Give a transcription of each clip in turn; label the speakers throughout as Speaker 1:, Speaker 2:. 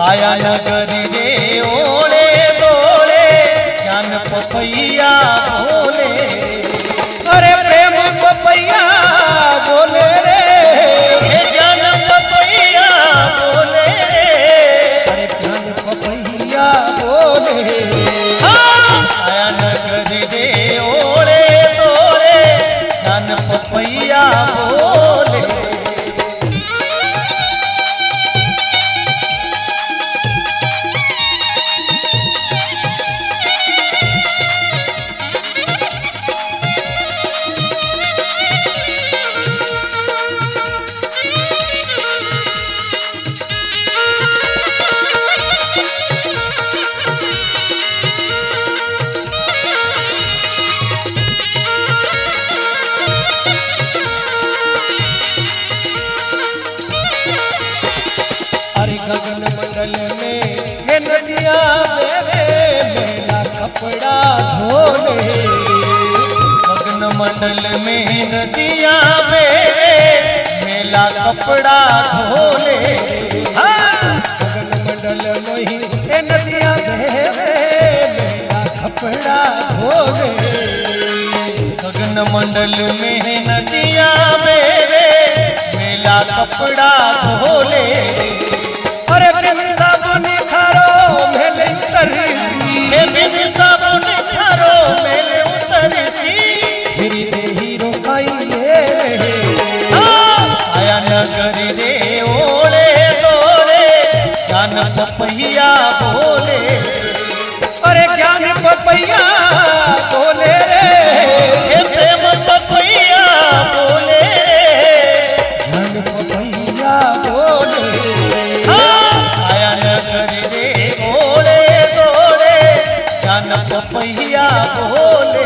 Speaker 1: आया नगरी रे ओले बोले ज्ञान पपैया बोले। अरे प्रेम पपैया बोले रे ज्ञान पपैया बोले रे। अरे ज्ञान पपैया बोले। आया नगरी रे ओले बोले ज्ञान पपैया बोले। गगन मंडल में है नदिया मेला कपड़ा धोले। गगन मंडल में नदिया मेला कपड़ा धोले। गगन मंडल में है नदिया मेला कपड़ा धोले। गगन मंडल में है नदिया मेला कपड़ा धोले। अरे बिन साबुन थारो मेले उतरसी। बिन साबुन थारो मेले उतरसी। गिरी दे हीरो खाइए। आया नगरी रे ओले बोले ज्ञान पपैया बोले। अरे ज्ञान पपैया बोले रे प्रेम पपैया बोले रे ज्ञान पपैया बोले। नगरी रे ओले बोले ज्ञान पपैया बोले।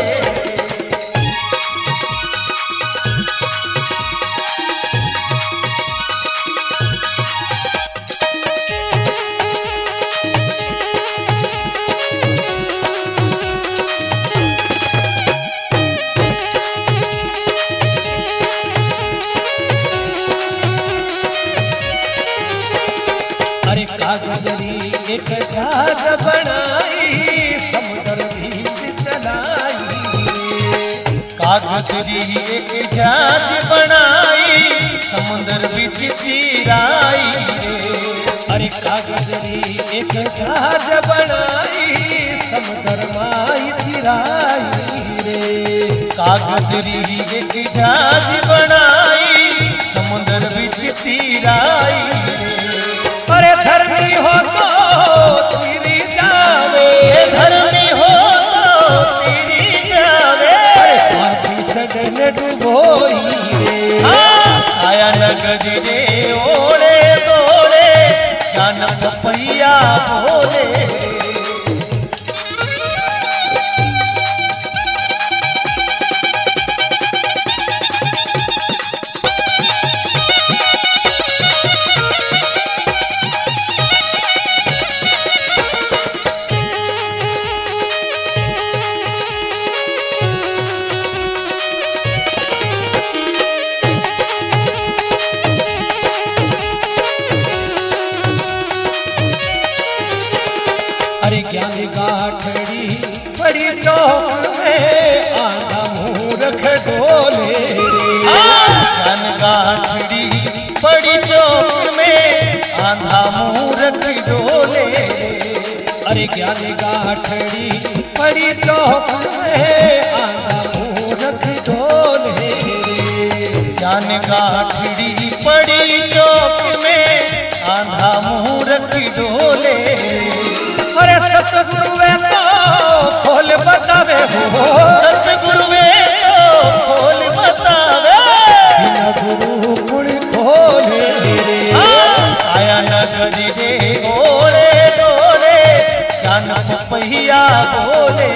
Speaker 1: अरे कागजरी एक जहाज बनाई समुद्र बीच चलाई। कागजरी एक जहाज बनाई समुद्र बीच चिराई। अरे कागजरी एक जहाज बनाई समुद्र माई चिराई रे। कागजरी एक जहाज बनाई समुद्र बीच चिराई। अरे धर्मी हो तो तेरी जावे। धर्मी हो तो तेरी जावे। पापी चढ़ने डुबोई रे। आया नगरी रे ओले बोले ज्ञान पपैया बोले। अरे ज्ञान गाठड़ी बड़ी चौक में आधा मूर्ख डोले। ज्ञान गाठड़ी बड़ी चौक में आधा मूर्ख डोले। अरे ज्ञान गाठड़ी बड़ी चौक में आधा मूर्ख डोले। ज्ञान गाठड़ी बड़ी चौक में आधा मूर्ख डोले। अरे सतगुरुवे तो खोल बतावे हो। सतगुरुवे तो खोल बतावे। बिना गुरु कुण खोले रे। आया नगरी रे ओले बोले ज्ञान पपैया बोले।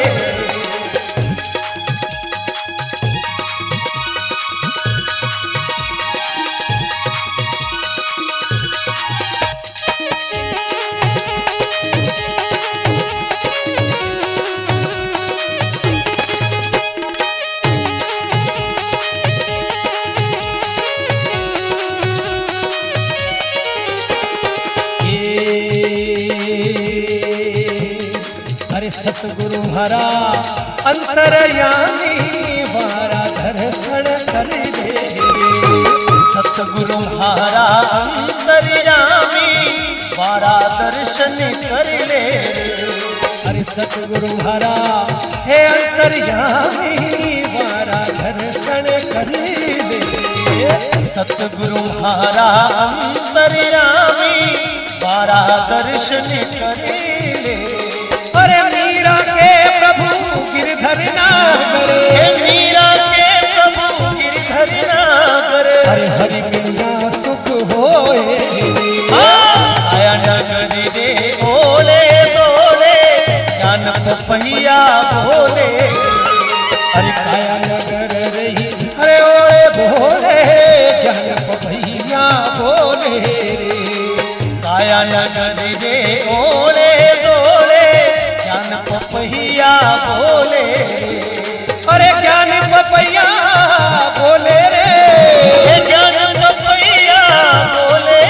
Speaker 1: सतगुरु हरा अंतरयामी वारा दर्शन कर ले।
Speaker 2: सतगुरु हरा अंतरयामी वारा दर्शन कर ले।
Speaker 1: अरे सतगुरु हरा हे अंतरयामी वारा दर्शन कर ले।
Speaker 2: सतगुरु हरा अंतरयामी वारा दर्शन कर ले।
Speaker 1: अरे मीरा के प्रभु गिरधर नागर,
Speaker 2: मीरा के प्रभु गिरधर नागर।
Speaker 1: अरे हरि बिना सुख होए
Speaker 2: आया नगरी रे ओले बोले ज्ञान पपैया बोले।
Speaker 1: अरे काया नगर रही अरे ओले बोले ज्ञान पपैया बोले।
Speaker 2: काया नगरी रे ओले बोले ज्ञान पपैया बोले।
Speaker 1: अरे ज्ञान पपैया बोले रे,
Speaker 2: ज्ञान पपैया बोले।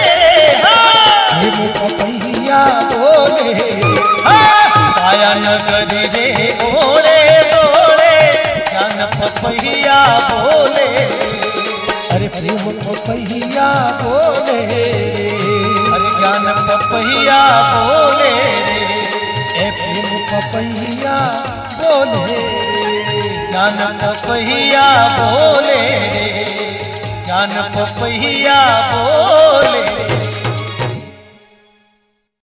Speaker 1: पपैया बोले।
Speaker 2: काया नगरी रे ओले बोले ज्ञान पपैया बोले।
Speaker 1: अरे प्रेम पपैया बोले।
Speaker 2: अरे ज्ञान पपैया बोले।
Speaker 1: ए प्रेम पपैया बोले।
Speaker 2: ज्ञान पपैया बोले। ज्ञान पपैया बोले।